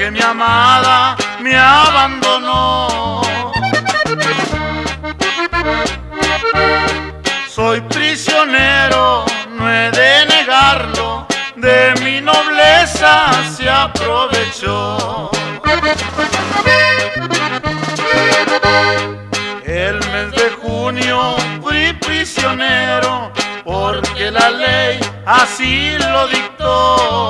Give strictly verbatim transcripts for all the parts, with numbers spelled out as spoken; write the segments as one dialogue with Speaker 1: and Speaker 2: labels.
Speaker 1: porque mi amada me abandonó. Soy prisionero, no he de negarlo, de mi nobleza se aprovechó. El mes de junio fui prisionero, porque la ley así lo dictó.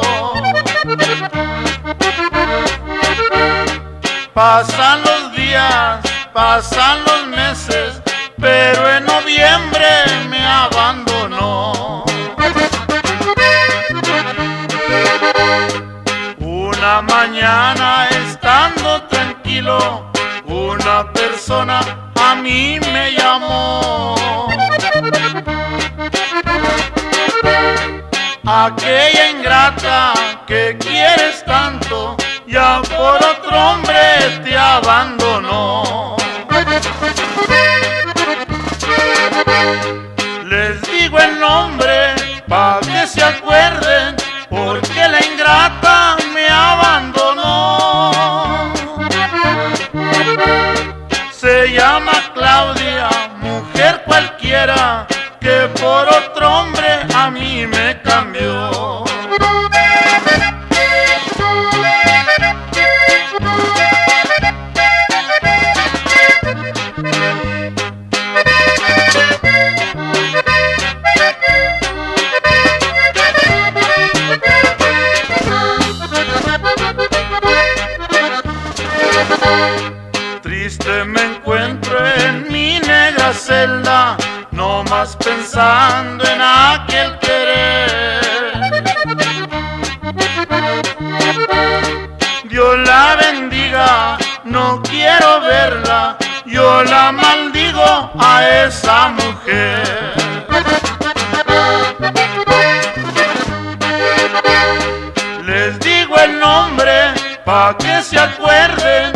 Speaker 1: Pasan los días, pasan los meses, pero en noviembre me abandonó. Una mañana estando tranquilo, una persona a mí me llamó. Aquella ingrata que quieres tanto, ya por otro hombre te abandonó. Les digo el nombre pa' que se acuerden, porque la ingrata me abandonó. Se llama Claudia, mujer cualquiera, que por otro hombre a mí me cambió. Triste me encuentro en mi negra celda, no más pensando en aquel querer. Dios la bendiga, no quiero verla, yo la maldigo a esa mujer. Les digo el nombre pa' que se acuerden,